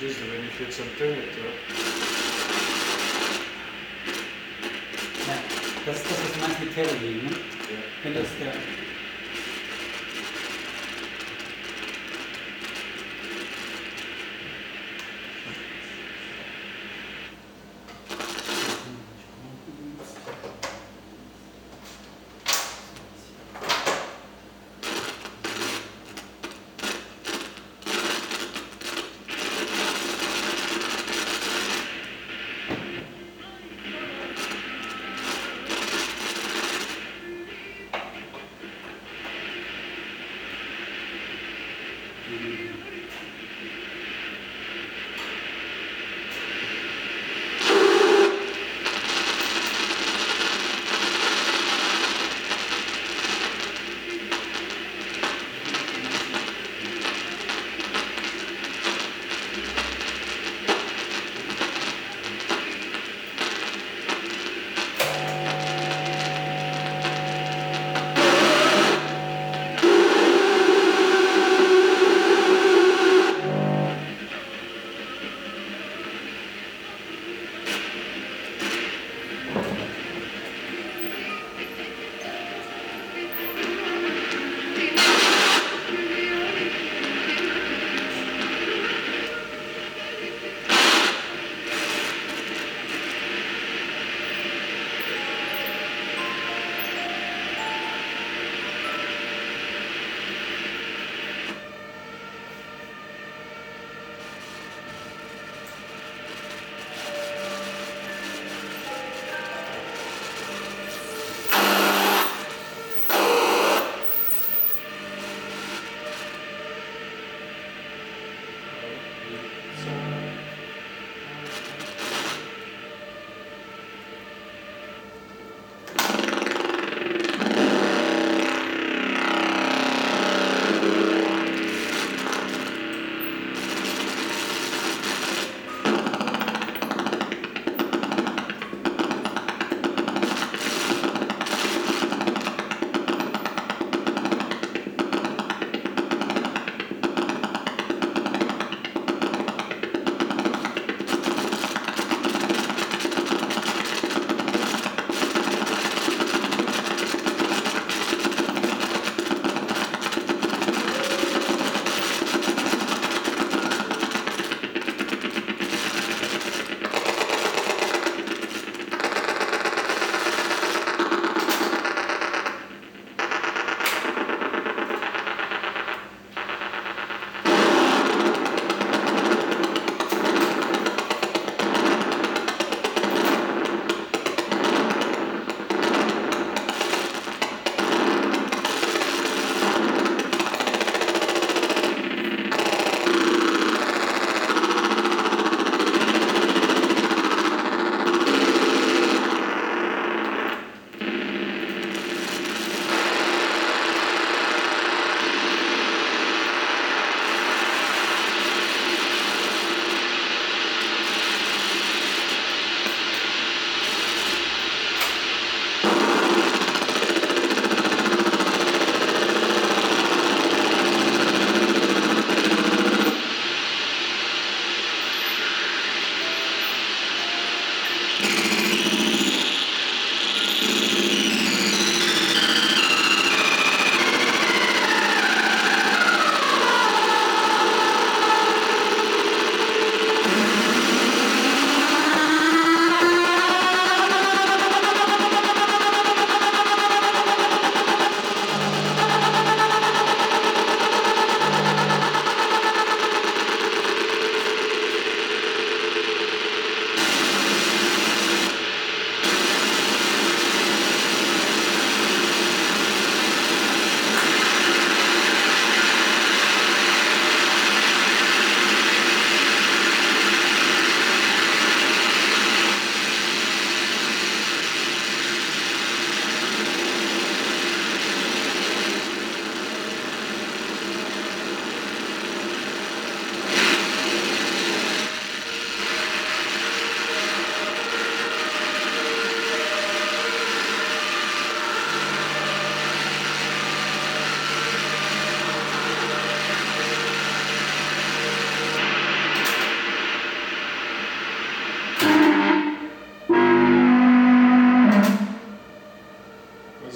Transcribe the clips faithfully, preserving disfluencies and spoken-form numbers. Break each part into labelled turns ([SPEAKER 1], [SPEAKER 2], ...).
[SPEAKER 1] just de vérifier de Centimeter.
[SPEAKER 2] Ja, das ist das, was du meinst mit Terrorliegen, ne?
[SPEAKER 1] Ja.
[SPEAKER 2] Wenn das, ja.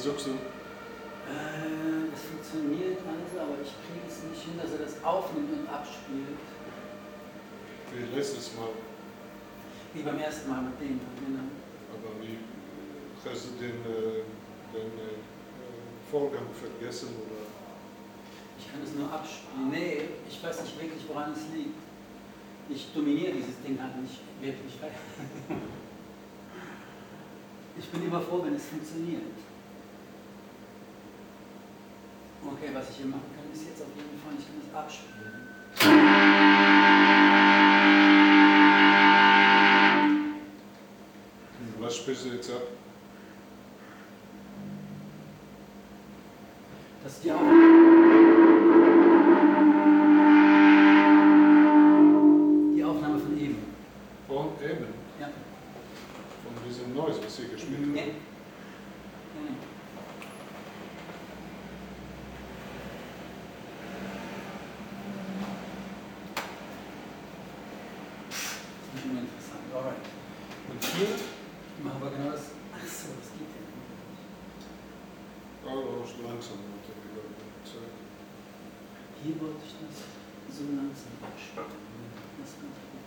[SPEAKER 1] versuchst du?
[SPEAKER 2] Äh, das funktioniert alles, aber ich kriege es nicht hin, dass er das aufnimmt und abspielt.
[SPEAKER 1] Wie letztes Mal.
[SPEAKER 2] Wie beim ersten Mal mit dem. Genau.
[SPEAKER 1] Aber wie hast du den, äh, den äh, Vorgang vergessen? Oder?
[SPEAKER 2] Ich kann es nur abspielen. Nee, ich weiß nicht wirklich, woran es liegt. Ich dominiere dieses Ding halt nicht wirklich. Ich bin immer froh, wenn es funktioniert. Okay, was ich hier machen kann, ist jetzt auf jeden Fall, ich kann es abspielen.
[SPEAKER 1] Was spielst du jetzt ab?
[SPEAKER 2] Das ist die Aufnahme. Die Aufnahme von eben.
[SPEAKER 1] Von eben?
[SPEAKER 2] Ja.
[SPEAKER 1] Von diesem Noise, was ich gespielt habe?
[SPEAKER 2] Nee. Nee. Das ist schon interessant. Alright. Und hier machen wir genau das. Ach so, das geht ja nicht.
[SPEAKER 1] Oh, langsam natürlich.
[SPEAKER 2] Hier wollte ich das so langsam abspielen. Das könnte ich